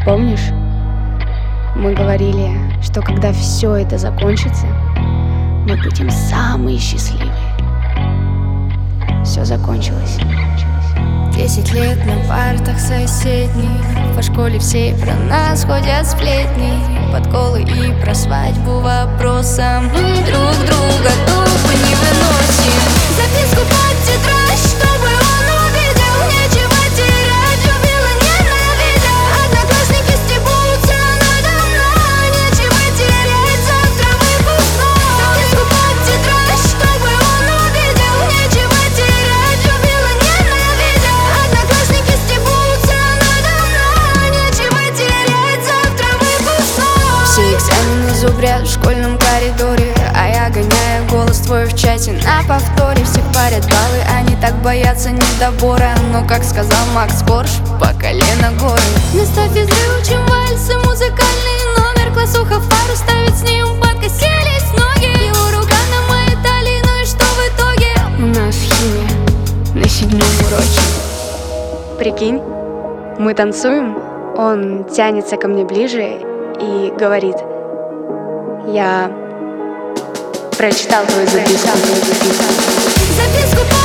Помнишь, мы говорили, что когда все это закончится, мы будем самые счастливые. Все закончилось. 10 лет на партах соседних, по школе все про нас ходят сплетни, подколы и про свадьбу вопросом. Мы друг друга тупо не выносим. Записку под тетрадь, чтобы он увидел. Нечего терять, любил и ненавидел. Одноклассники стебутся надо мной. Нечего терять, завтра выпускной. Записку под тетрадь, чтобы он увидел. Нечего терять, любил и ненавидел. Одноклассники стебутся надо мной. Нечего терять, завтра выпускной. Все экзамены зубрят в школьном коридоре, а я гоняю голос твой в чате на повторе. Всех парят баллы, они так боятся недобора. Но, как сказал Макс Корж, по колено горы. Вместо физры учим вальсы, музыкальный номер. Классуха фару ставит, с ней подкосились ноги. Его рука на моей талии, ну и что в итоге? У нас химия на 7-м уроке. Прикинь, мы танцуем, он тянется ко мне ближе и говорит: я прочитал твою записку. Записку